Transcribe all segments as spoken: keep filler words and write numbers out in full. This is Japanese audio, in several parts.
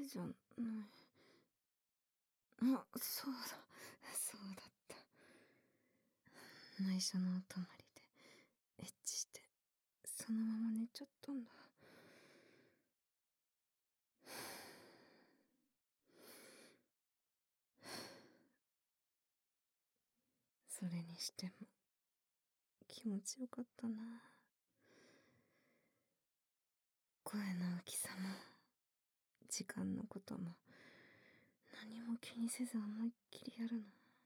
じゃない。あ、そうだ、そうだった。内緒のお泊まりでエッチしてそのまま寝ちゃったんだ。それにしても気持ちよかったな。声の大きさも時間のことも何も気にせず思いっきりやるの。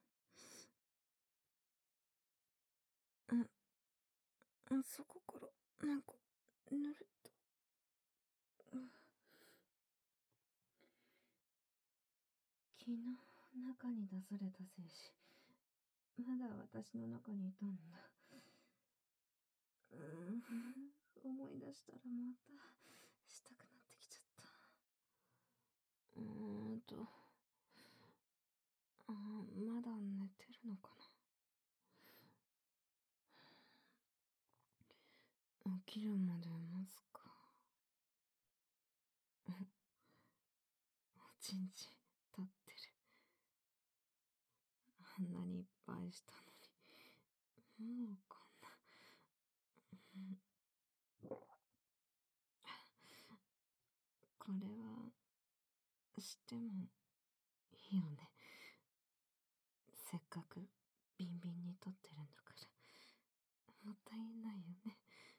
あ、あそこからなんかぬるっと、うん、昨日中に出された精子まだ私の中にいたんだ。うーん、思い出したらまたしたくなってきちゃった。うーんとあ、まだ寝てるのかな。起きるまで待つか。おちんち立ってる。あんなにいっぱいしたのにもうこんな。これはしてもいいよね。せっかくビンビンに撮ってるんだからもったいないよね。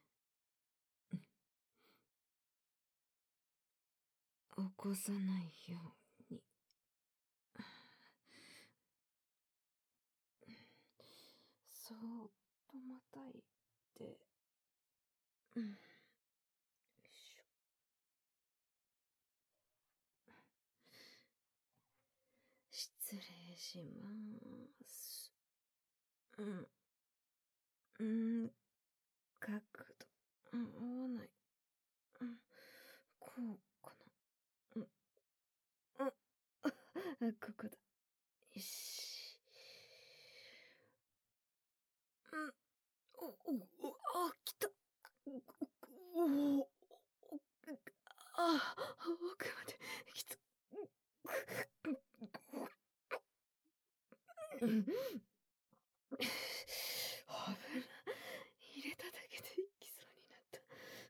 起こさないように。そーっとまたいて、うん、よいしょ。失礼しまーす。うん、うん、角度、うん、合わない。うん、こうかな。うん、あ、あ、ここだ。よし。うん、お、お、お、あ、来た。お、お、あ、奥まで来た。うん、危ない。入れただけできそうになった。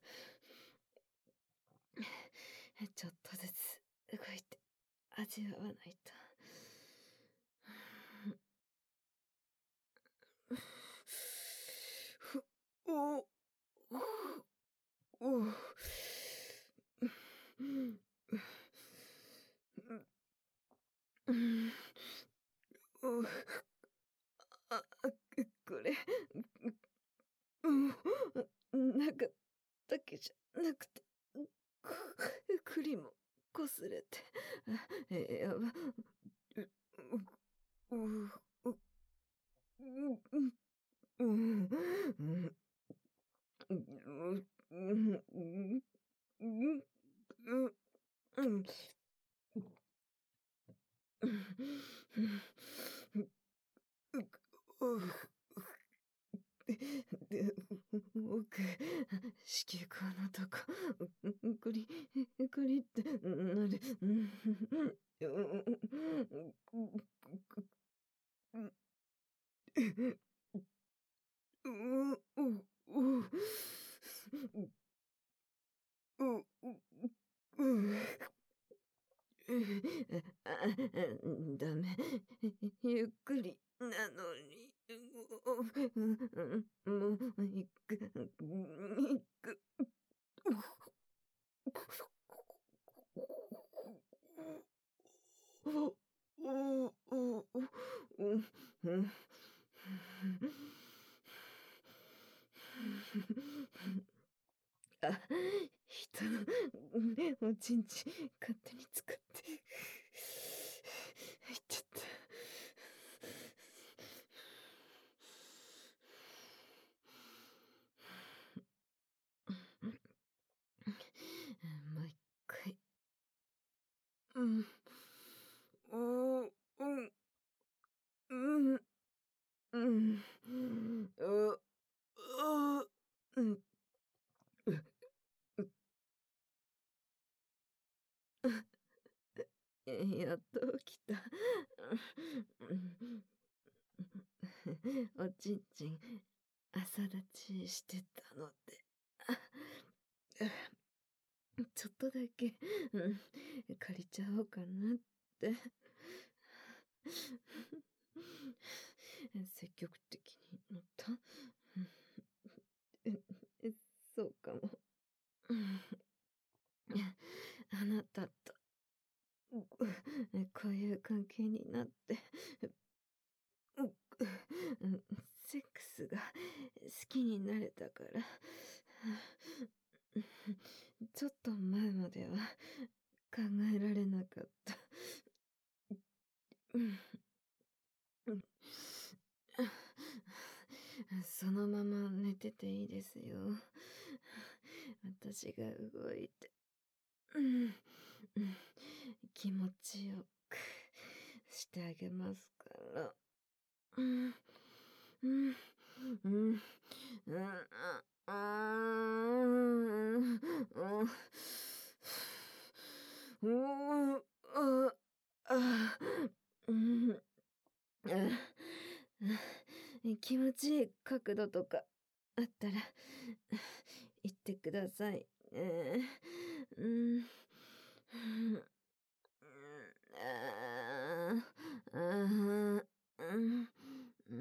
ちょっとずつ動いて味わわないと。おおおおおあ、これ、うん、中だけじゃなくて、栗もこすれて、えやば、う、う、う、う、うん、うん、うん、うん、うん、うん、で、奥、子宮口のとこ、クリ、クリってなる。う、う、う、う、う、ダメ。ゆっくりなのに。もう、いく、いく。あ、人のおちんち勝手に使って入っちゃった。もう一回。うん。おー、うん、うん、うん、お、お、うん、う、う、 やっと起きた。おちんちん、朝立ちしてたので。ちょっとだけ、うん、借りちゃおうかなって。積極的に乗った。そうかも。あなたと、こういう関係になって、セックスが好きになれたから、ちょっと前までは考えられなかった。そのまま寝てていいですよ。私が動いて、気持ちよくしてあげますから。うん、うん、うん、うん、あ、うん、あ、あ、うん、気持ちいい角度とかあったら言ってくださいね。うん。ああ、うん、うん、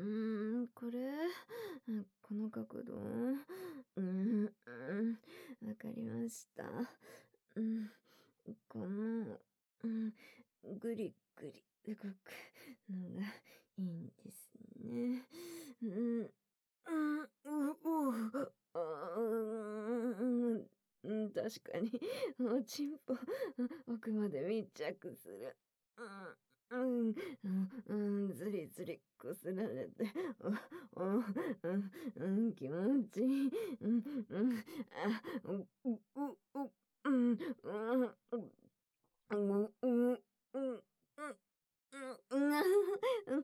これ、この角度、うん、うん、わかりました。うん、この、うん、ぐりぐり動くのがいいんですね。うん、うん、う、う、あーうん、確かに、おちんぽ、奥まで密着する。うん、うん、うん、ずりずりこすられて、お、お、うん、うん、気持ちいい。うん、うん、あ、う、う、う、う、うん、うん、うん、うん、うん、うん、うん、うん、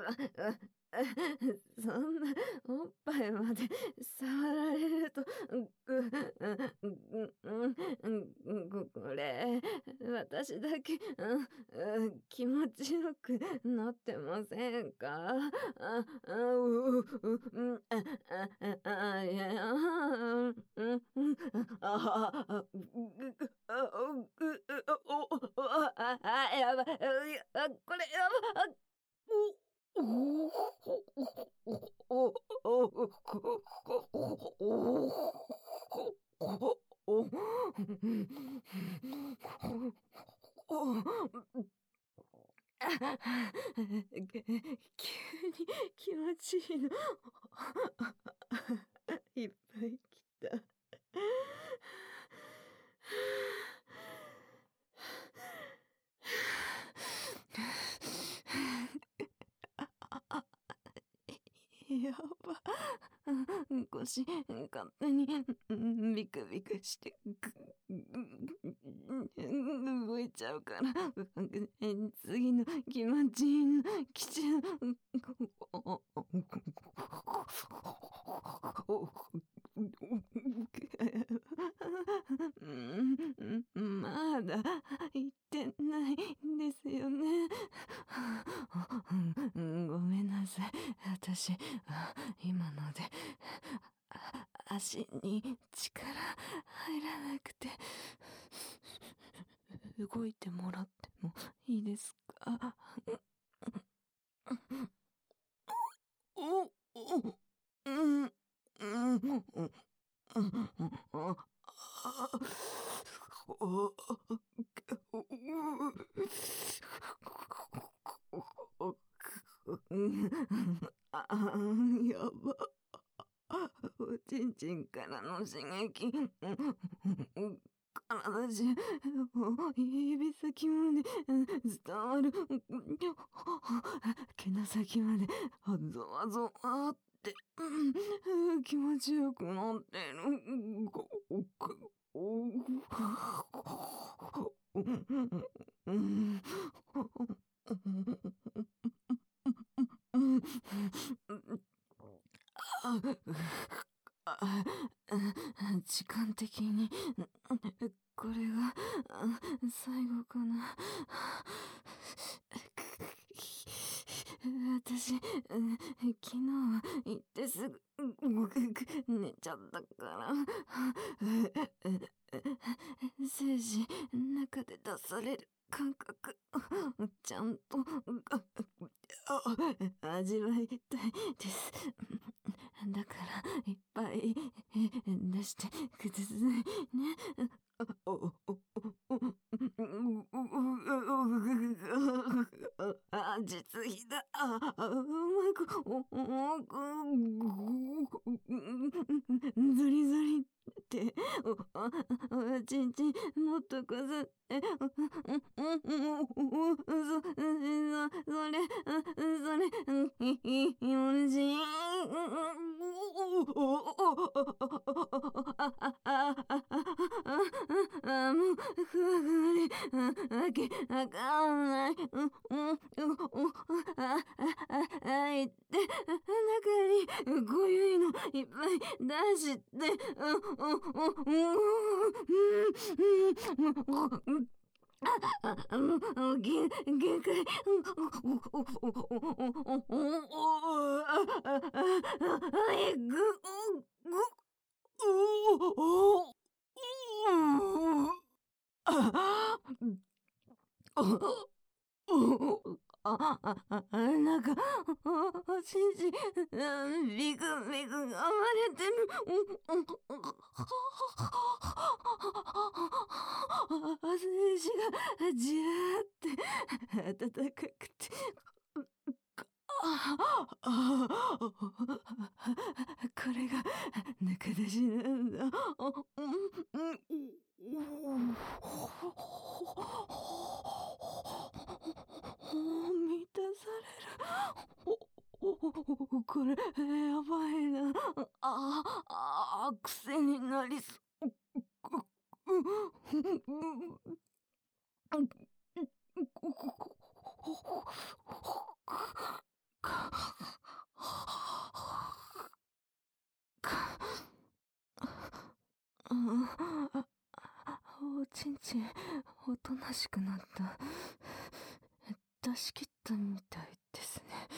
そんなおっぱいまで触られると、ぐ、うん、うん、うん、ここれ、私だけ、うん、気持ちよくなってませんか？あ、あ、う、う、うん、あ、あ、あ、あ、いや、うん、うん、あ、あ、あ、ぐ、ぐ、あ、ぐ、お、お、あ、あ、やばい、あ、これやばい、お、お、お、お、急に気持ちいいのいっぱい来た。やば。腰、勝手に、ビクビクして、動いちゃうから、次の気持ちいいの来ちゃう。うん、まだ言ってないんですよね。うん、ごめんなさい。私、今ので、あ、足に力入らなくて、動いてもらってもいいですか？お、お、うん、うん、うん、うん、あ、お、うん、あ、やば。おちんちんからの刺激、体中、指先まで伝わる。毛の先まで、ゾワゾワって、気持ちよくなってる。あ、時間的に、これが最後かな。 私、うん、昨日は行ってすぐ、うん寝ちゃったから、精子中で出される感覚、ちゃんと、あ味わいたいです。だからいっぱい出してくださいね。あ、実費だ。あ、うまく、お、お、ずりずりって、お、あ、おちんちんもっとこすって、そ、そ、それ、それ、よし、あ、もう、ふわふわで、あけ、あかんない。うん、うん、うん、あ、あ、あ、いって、中に、こういうのいっぱい出して、うん、うん、うん、うん、うん、うん、あ、あ、もう、限限界。えぐ、ぐ、う、あ、あ、あ、あ、あ、なんか、おちんちん、ビクビクが割れてる。精子がじわーって暖かくて、ああ、これが中出しなんだ。あ、うん、うん、満たされる。これ、やばいな。ああ、癖になりそう。おちんちん、おとなしくなった。出し切ったみたいですね。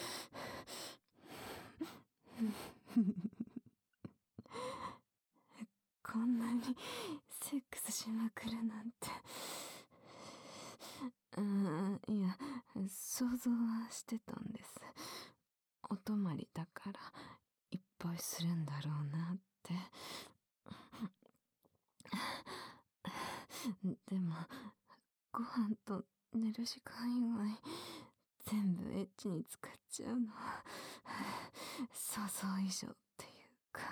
こんなにセックスしまくるなんて。うーん、いや、想像はしてたんです。お泊まりだからいっぱいするんだろうなって。でも、ご飯と寝る時間以外全部エッチに使っちゃうのは想像以上っていうか、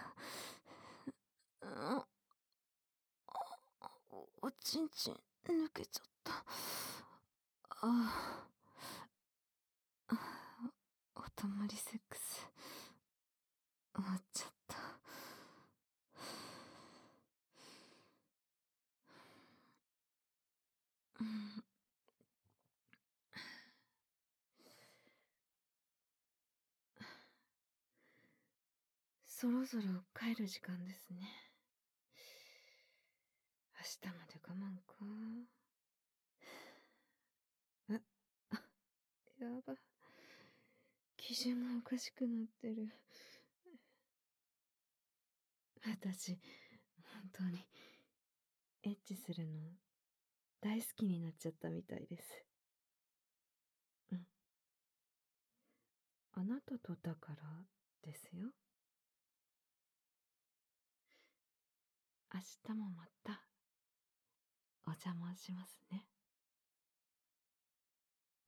おちんちん抜けちゃった。ああ、お泊まりセックス終わっちゃった。うん、そろそろ帰る時間ですね。明日まで我慢か。あ、やば。基準がおかしくなってる。私、本当に、エッチするの大好きになっちゃったみたいです。うん。あなたとだからですよ。明日もまたお邪魔しますね。